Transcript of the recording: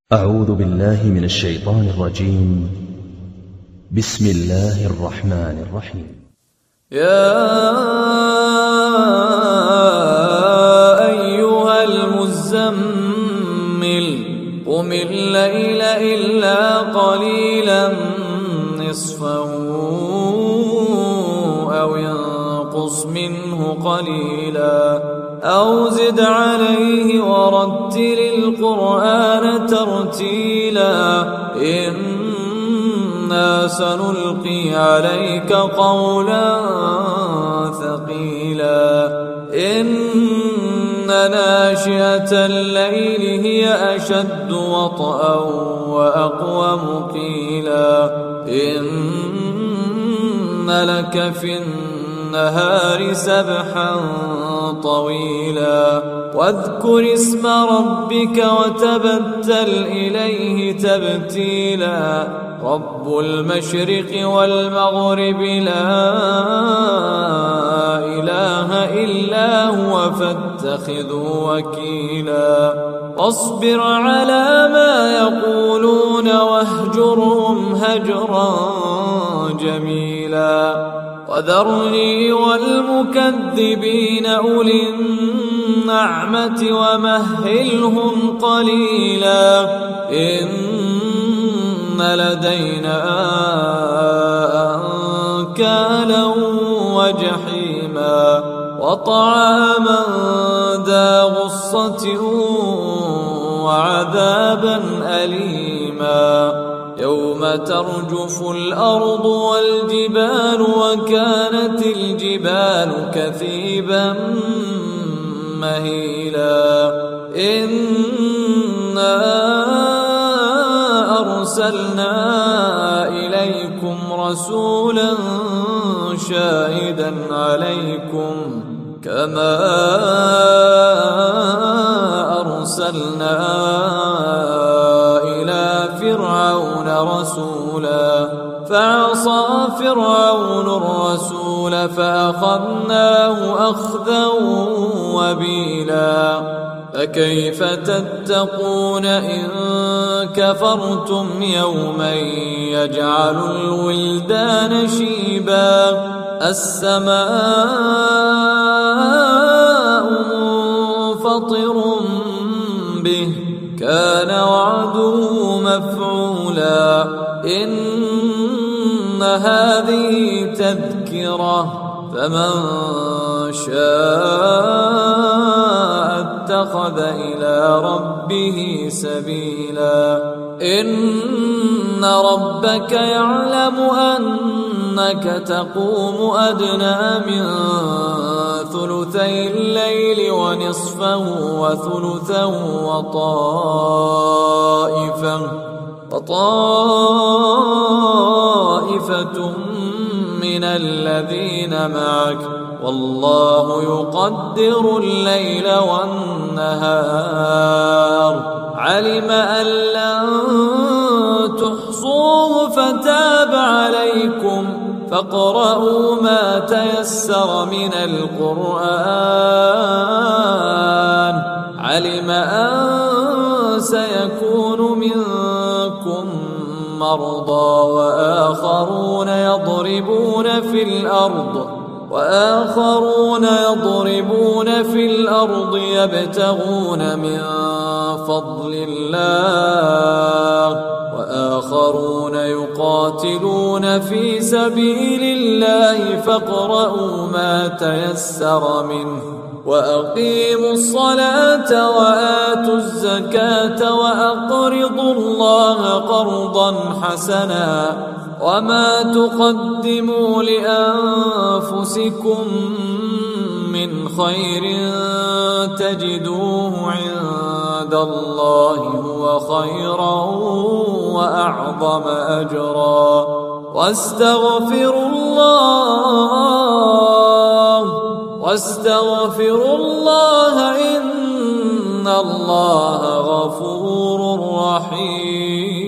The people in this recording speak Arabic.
أعوذ بالله من الشيطان الرجيم. بسم الله الرحمن الرحيم. يا أيها المزمل قم الليل إلا قليلا نصفه أو ينقص منه قليلا أو زد عليه ورتل القرآن ترتيلا إنا سنلقي عليك قولا ثقيلا إن ناشئة الليل هي أشد وطئا وأقوم قيلا إن لك في النهار سبحا طويلا واذكر اسم ربك وتبتل إليه تبتيلا رب المشرق والمغرب لا إله إلا هو فاتخذه وكيلا واصبر على ما يقولون واهجرهم هجرا جميلا وذرني والمكذبين أولي النعمة ومهلهم قليلا إن لدينا أنكالا وجحيما وطعاما ذا غصة وعذابا أليما يوم ترجف الأرض والجبال وكانت الجبال كثيبا مهيلا إنا أرسلنا إليكم رسولا شاهدا عليكم كما أرسلنا إلى فرعون رسولا فعصى فرعون الرسول فأخذناه أخذا وبيلا فكيف تتقون إن كفرتم يوما يجعل الولدان شيبا السماء منفطر به كان وعده مفعولا إن هذه تذكرة فمن شاء اتخذ إلى ربه سبيلا إن ربك يعلم أنك تقوم أدنى من ثلثي الليل ونصفه وثلثه وطائفة من الذين معك والله يقدر الليل والنهار علم أن لن تحصوه فتاب عليكم فاقرؤوا ما تيسر من القرآن علم أن سيكون منكم مرضى وآخرون يضربون في الأرض يبتغون من فضل الله وآخرون يقاتلون في سبيل الله فاقرؤوا ما تيسر منه وأقيموا الصلاة وآتوا الزكاة وأقرضوا الله قرضا حسنا وما تقدموا لأنفسكم من خير تجدوه عند الله هو خيرا وأعظم أجرا واستغفروا الله إن الله غفور رحيم.